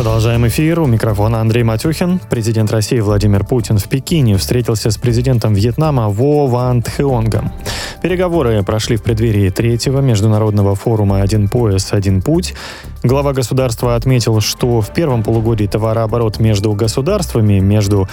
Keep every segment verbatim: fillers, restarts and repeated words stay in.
Продолжаем эфир. У микрофона Андрей Матюхин. Президент России Владимир Путин в Пекине встретился с президентом Вьетнама Во Ван Тхеонгом. Переговоры прошли в преддверии третьего международного форума «Один пояс, один путь». Глава государства отметил, что в первом полугодии товарооборот между государствами, между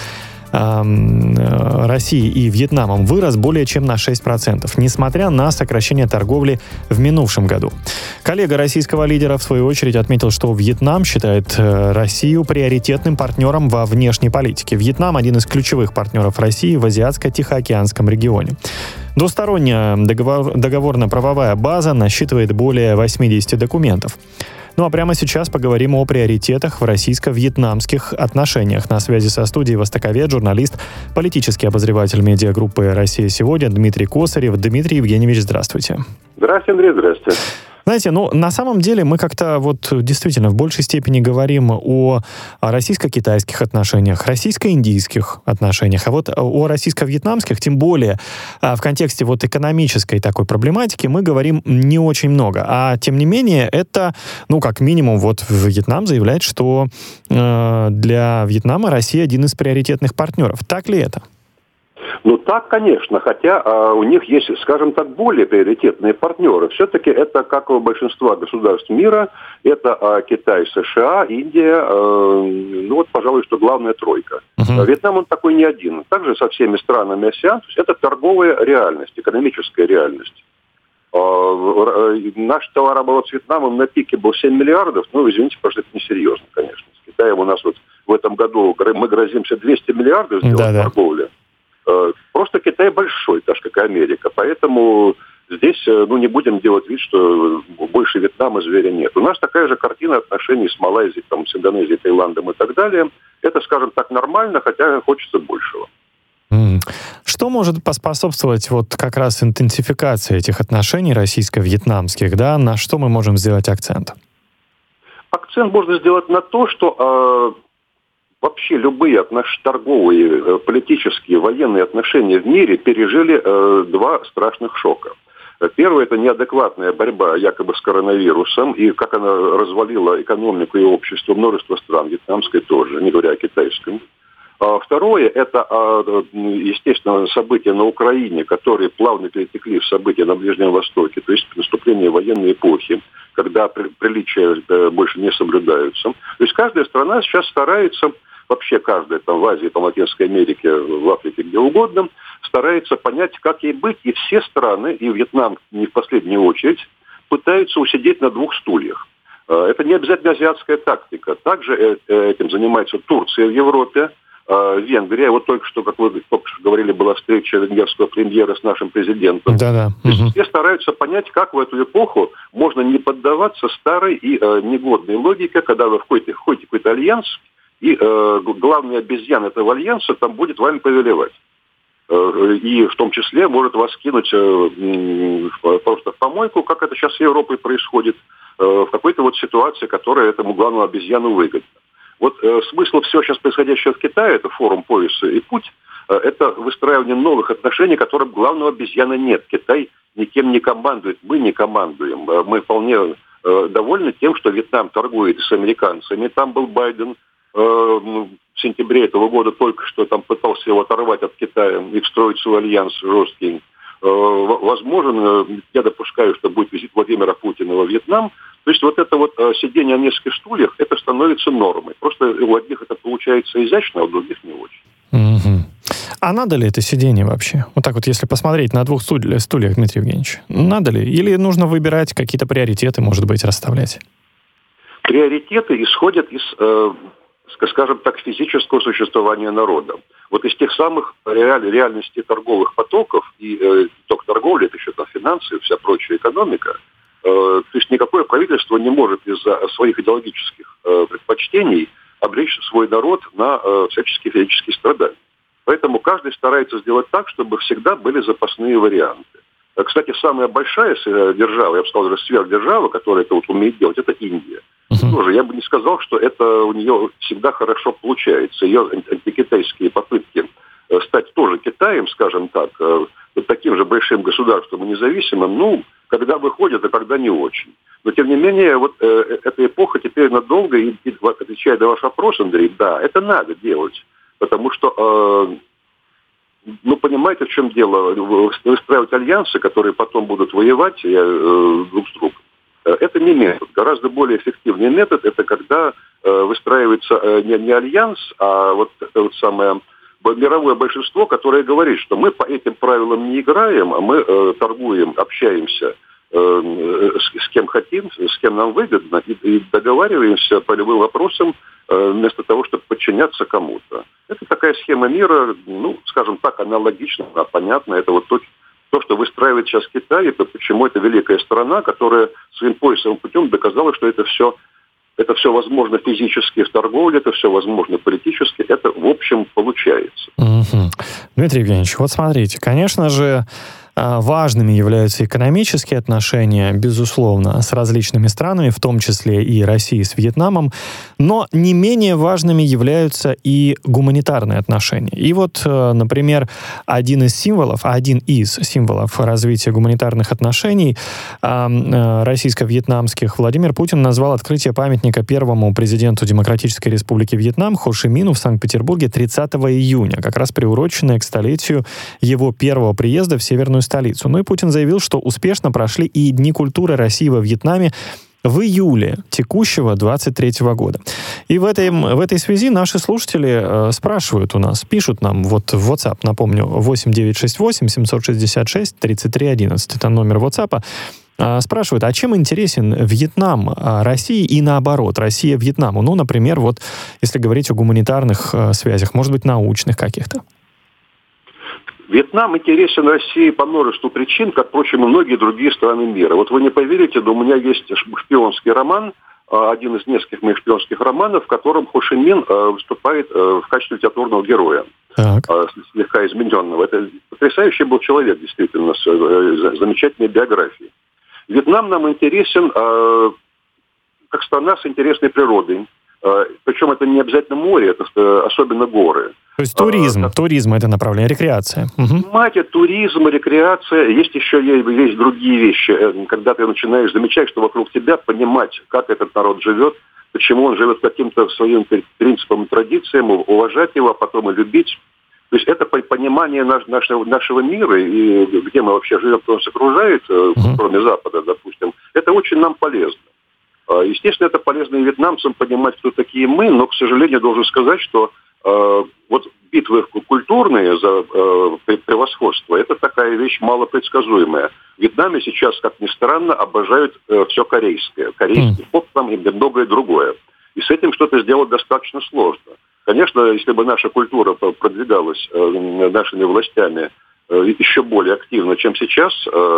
России и Вьетнамом вырос более чем на шесть процентов, несмотря на сокращение торговли в минувшем году. Коллега российского лидера, в свою очередь, отметил, что Вьетнам считает Россию приоритетным партнером во внешней политике. Вьетнам – один из ключевых партнеров России в Азиатско-Тихоокеанском регионе. Двусторонняя договор, договорно-правовая база насчитывает более восемьдесят документов. Ну а прямо сейчас поговорим о приоритетах в российско-вьетнамских отношениях. На связи со студией востоковед, журналист, политический обозреватель медиагруппы «Россия сегодня» Дмитрий Косарев. Дмитрий Евгеньевич, здравствуйте. Здравствуйте, Андрей, здравствуйте. Знаете, ну, на самом деле мы как-то вот действительно в большей степени говорим о, о российско-китайских отношениях, российско-индийских отношениях, а вот о российско-вьетнамских, тем более в контексте вот экономической такой проблематики, мы говорим не очень много. А тем не менее, это, ну, как минимум, вот Вьетнам заявляет, что э, для Вьетнама Россия один из приоритетных партнеров. Так ли это? Ну так, конечно, хотя а, у них есть, скажем так, более приоритетные партнеры. Все-таки это, как у большинства государств мира, это а, Китай, США, Индия, а, ну вот, пожалуй, что главная тройка. Uh-huh. Вьетнам он такой не один. Также со всеми странами АСЕАН, то есть это торговая реальность, экономическая реальность. А, наш товарооборот с Вьетнамом на пике был семь миллиардов, ну, извините, потому что это несерьезно, конечно. С Китаем у нас вот в этом году мы грозимся двести миллиардов сделать да, да. торговли. Просто Китай большой, так же, как и Америка. Поэтому здесь, ну, не будем делать вид, что больше Вьетнама зверя нет. У нас такая же картина отношений с Малайзией, там, с Индонезией, Таиландом и так далее. Это, скажем так, нормально, хотя хочется большего. Что может поспособствовать вот как раз интенсификации этих отношений российско-вьетнамских, да? На что мы можем сделать акцент? Акцент можно сделать на то, что... Э, Вообще любые отнош... торговые, политические, военные отношения в мире пережили э, два страшных шока. Первый – это неадекватная борьба якобы с коронавирусом, и как она развалила экономику и общество множества стран, вьетнамской тоже, не говоря о китайском. А второе – это, естественно, события на Украине, которые плавно перетекли в события на Ближнем Востоке, то есть наступление военной эпохи, когда приличия больше не соблюдаются. То есть каждая страна сейчас старается... Вообще каждая, там, в Азии, там, в Латинской Америке, в Африке, где угодно, старается понять, как ей быть. И все страны, и Вьетнам не в последнюю очередь, пытаются усидеть на двух стульях. Это не обязательно азиатская тактика. Также этим занимается Турция в Европе, Венгрия. Вот только что, как вы только что говорили, была встреча венгерского премьера с нашим президентом. Да-да. То есть все стараются понять, как в эту эпоху можно не поддаваться старой и негодной логике, когда вы входите в какой-то альянс, и э, главный обезьян этого альянса там будет вами повелевать. Э, и в том числе может вас кинуть э, просто в помойку, как это сейчас в Европе происходит, э, в какой-то вот ситуации, которая этому главному обезьяну выгодна. Вот э, смысл всего сейчас происходящего в Китае, это форум пояса и путь, э, это выстраивание новых отношений, которым главного обезьяна нет. Китай никем не командует, мы не командуем. Мы вполне э, довольны тем, что Вьетнам торгует с американцами. Там был Байден. В сентябре этого года только что там пытался его оторвать от Китая и встроить свой альянс жесткий. Возможно, я допускаю, что будет визит Владимира Путина во Вьетнам. То есть вот это вот сидение на нескольких стульях, это становится нормой. Просто у одних это получается изящно, а у других не очень. Угу. А надо ли это сидение вообще? Вот так вот, если посмотреть на двух стульях, стульях, Дмитрий Евгеньевич, надо ли? Или нужно выбирать какие-то приоритеты, может быть, расставлять? Приоритеты исходят из... скажем так, физического существования народа. Вот из тех самых реаль, реальностей торговых потоков, и э, только торговля, это еще там финансы, вся прочая экономика, э, то есть никакое правительство не может из-за своих идеологических э, предпочтений обречь свой народ на э, всяческие физические страдания. Поэтому каждый старается сделать так, чтобы всегда были запасные варианты. Кстати, самая большая держава, я бы сказал, даже сверхдержава, которая это вот умеет делать, это Индия. Uh-huh. Тоже я бы не сказал, что это у нее всегда хорошо получается. Ее антикитайские попытки стать тоже Китаем, скажем так, таким же большим государством и независимым, ну, когда выходит, а когда не очень. Но, тем не менее, вот э, эта эпоха теперь надолго, и, и отвечая на ваш вопрос, Андрей, да, это надо делать. Потому что, э, ну, понимаете, в чем дело? Выстраивать альянсы, которые потом будут воевать э, друг с другом, э, это не метод. Гораздо более эффективный метод, это когда э, выстраивается э, не, не альянс, а вот это вот самое мировое большинство, которое говорит, что мы по этим правилам не играем, а мы э, торгуем, общаемся э, с, с кем хотим, с кем нам выгодно, и, и договариваемся по любым вопросам э, вместо того, чтобы подчиняться кому-то. Это такая схема мира, ну, скажем так, аналогична, понятна. Это вот то, то, что выстраивает сейчас Китай, это почему это великая страна, которая своим поясовым путем доказала, что это все Это все возможно физически в торговле, это все возможно политически, это в общем получается. Угу. Дмитрий Евгеньевич, вот смотрите, конечно же, важными являются экономические отношения, безусловно, с различными странами, в том числе и Россией с Вьетнамом, но не менее важными являются и гуманитарные отношения. И вот, например, один из символов, один из символов развития гуманитарных отношений российско-вьетнамских Владимир Путин назвал открытие памятника первому президенту Демократической Республики Вьетнам Хо Ши Мину в Санкт-Петербурге тридцатого июня, как раз приуроченное к столетию его первого приезда в Северную столицу. Ну и Путин заявил, что успешно прошли и Дни культуры России во Вьетнаме в июле текущего двадцать третьего года. И в этой, в этой связи наши слушатели э, спрашивают у нас, пишут нам вот в WhatsApp, напомню, восемь девятьсот шестьдесят восемь семьсот шестьдесят шесть тридцать три одиннадцать, это номер WhatsApp, э, спрашивают, а чем интересен Вьетнам России и наоборот, Россия Вьетнаму? Ну, например, вот если говорить о гуманитарных э, связях, может быть, научных каких-то. Вьетнам интересен России по множеству причин, как, впрочем, и многие другие страны мира. Вот вы не поверите, но у меня есть шпионский роман, один из нескольких моих шпионских романов, в котором Хо Ши Мин выступает в качестве литературного героя, так. слегка измененного. Это потрясающий был человек, действительно, с замечательной биографией. Вьетнам нам интересен как страна с интересной природой. Причем это не обязательно море, это особенно горы. То есть туризм, а, туризм это направление, рекреация. Понимаете, угу. туризм, рекреация, есть еще есть другие вещи. Когда ты начинаешь замечать, что вокруг тебя, понимать, как этот народ живет, почему он живет каким-то своим принципам и традициям, уважать его, а потом и любить. То есть это понимание наш, нашего, нашего мира и где мы вообще живем, кто нас окружает, угу. кроме Запада, допустим, это очень нам полезно. Естественно, это полезно и вьетнамцам понимать, кто такие мы, но, к сожалению, должен сказать, что э, вот битвы культурные за э, превосходство, это такая вещь малопредсказуемая. В Вьетнаме сейчас, как ни странно, обожают э, все корейское. Корейский поп там и многое другое. И с этим что-то сделать достаточно сложно. Конечно, если бы наша культура продвигалась э, нашими властями еще более активно, чем сейчас,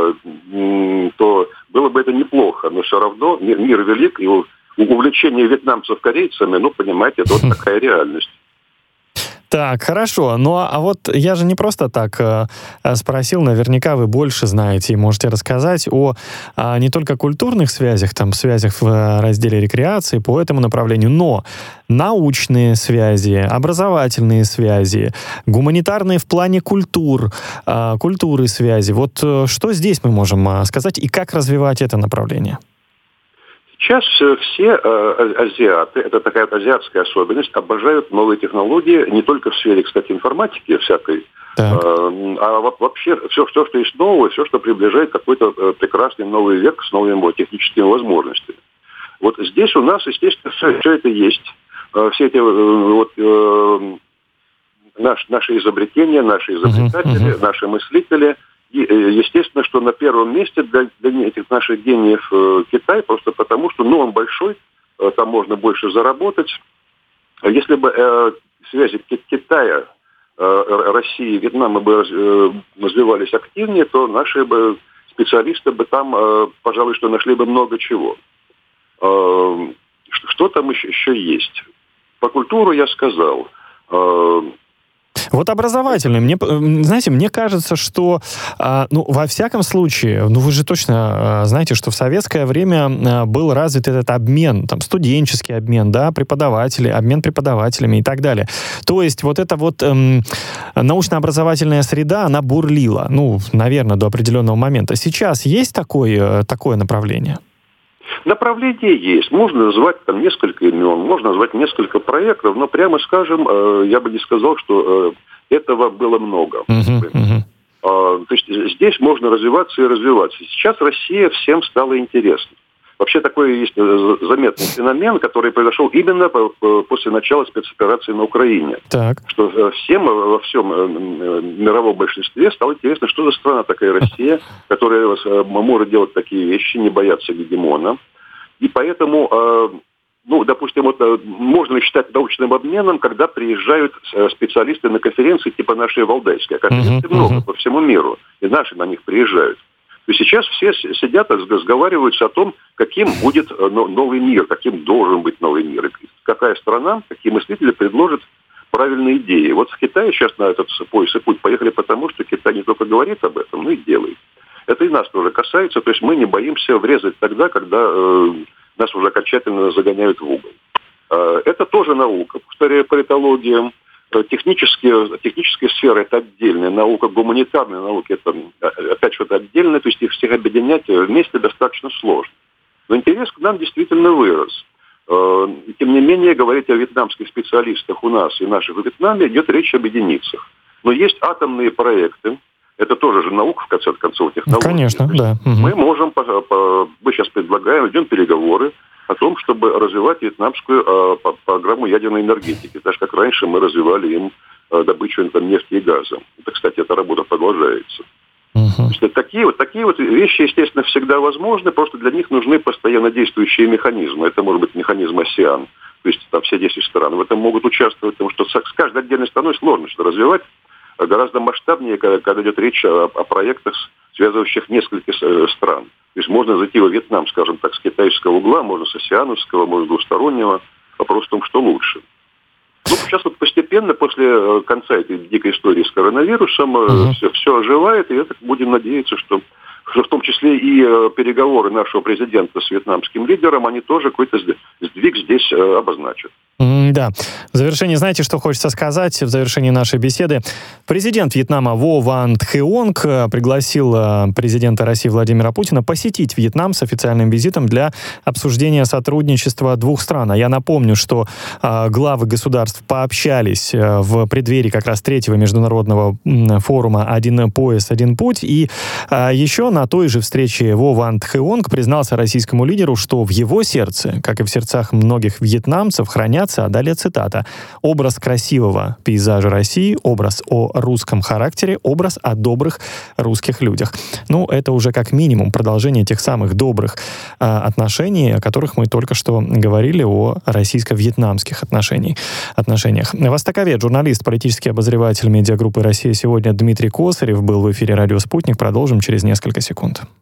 то было бы это неплохо. Но все равно мир, мир велик, и увлечение вьетнамцев корейцами, ну, понимаете, это вот такая реальность. Так, хорошо. Ну, а вот я же не просто так э, спросил, наверняка вы больше знаете и можете рассказать о э, не только культурных связях, там, связях в разделе рекреации по этому направлению, но научные связи, образовательные связи, гуманитарные в плане культур, э, культуры связи. Вот э, что здесь мы можем э, сказать и как развивать это направление? Сейчас все э, азиаты, это такая вот азиатская особенность, обожают новые технологии, не только в сфере, кстати, информатики всякой, э, а вообще все, все, что есть новое, все, что приближает какой-то э, прекрасный новый век с новыми техническими возможностями. Вот здесь у нас, естественно, все, все это есть. Э, все эти э, вот, э, наш, наши изобретения, наши изобретатели, uh-huh. наши мыслители. И, естественно, что на первом месте для, для этих наших гениев э, Китай, просто потому что, ну, он большой, э, там можно больше заработать. Если бы э, связи Китая, э, России, Вьетнама бы э, развивались активнее, то наши бы специалисты бы там, э, пожалуй, что нашли бы много чего. Э, что, что там еще, еще есть? По культуру я сказал. Э, Вот образовательный. Мне, знаете, мне кажется, что, ну, во всяком случае, ну, вы же точно знаете, что в советское время был развит этот обмен, там, студенческий обмен, да, преподаватели, обмен преподавателями и так далее. То есть вот эта вот эм, научно-образовательная среда, она бурлила, ну, наверное, до определенного момента. Сейчас есть такое, такое направление? Направление есть. Можно назвать там несколько имен, можно назвать несколько проектов, но прямо скажем, я бы не сказал, что этого было много. Uh-huh, uh-huh. То есть здесь можно развиваться и развиваться. Сейчас Россия всем стала интересна. Вообще такой есть заметный феномен, который произошел именно после начала спецоперации на Украине. Так. Что всем во всем мировом большинстве стало интересно, что за страна такая Россия, которая может делать такие вещи, не бояться гегемона. И поэтому, ну, допустим, вот можно считать научным обменом, когда приезжают специалисты на конференции типа нашей Валдайской. Конференций uh-huh, много uh-huh. по всему миру, и наши на них приезжают. То сейчас все сидят и разговариваются о том, каким будет новый мир, каким должен быть новый мир. И какая страна, какие мыслители предложат правильные идеи. Вот в Китае сейчас на этот пояс и путь поехали потому, что Китай не только говорит об этом, но и делает. Это и нас тоже касается, то есть мы не боимся врезать тогда, когда э, нас уже окончательно загоняют в угол. Э, это тоже наука, повторяю, политология. Технические, техническая сфера – это отдельная наука, гуманитарная наука – это опять что-то отдельное, то есть их всех объединять вместе достаточно сложно. Но интерес к нам действительно вырос. Тем не менее, говорить о вьетнамских специалистах у нас и наших в Вьетнаме идет речь об единицах. Но есть атомные проекты, это тоже же наука, в конце концов, технология. Конечно, да. Мы можем, по, по, мы сейчас предлагаем, идем переговоры о том, чтобы развивать вьетнамскую э, программу ядерной энергетики, так же, как раньше мы развивали им э, добычу там, нефти и газа. Это, кстати, эта работа продолжается. Uh-huh. То есть, такие, вот, такие вот вещи, естественно, всегда возможны, просто для них нужны постоянно действующие механизмы. Это может быть механизм АСЕАН, то есть там все десять стран в этом могут участвовать, потому что с каждой отдельной страной сложно что-то развивать, гораздо масштабнее, когда, когда идет речь о, о проектах, связывающих несколько стран. То есть можно зайти во Вьетнам, скажем так, с китайского угла, можно с осеановского, можно с двустороннего. Вопрос в том, что лучше. Ну, сейчас вот постепенно, после конца этой дикой истории с коронавирусом, uh-huh. все, все оживает, и это, будем надеяться, что, что в том числе и переговоры нашего президента с вьетнамским лидером, они тоже какой-то сдвиг здесь обозначат. Да. В завершении, знаете, что хочется сказать в завершении нашей беседы? Президент Вьетнама Во Ван Тхеонг пригласил президента России Владимира Путина посетить Вьетнам с официальным визитом для обсуждения сотрудничества двух стран. А я напомню, что э, главы государств пообщались э, в преддверии как раз третьего международного э, форума «Один пояс, один путь». И э, еще на той же встрече Во Ван Тхеонг признался российскому лидеру, что в его сердце, как и в сердцах многих вьетнамцев, хранятся, а далее цитата, «образ красивого пейзажа России, образ о русском характере, образ о добрых русских людях». Ну, это уже как минимум продолжение тех самых добрых э, отношений, о которых мы только что говорили, о российско-вьетнамских отношениях. отношениях. Востоковед, журналист, политический обозреватель медиагруппы «Россия сегодня» Дмитрий Косарев был в эфире «Радио Спутник». Продолжим через несколько секунд.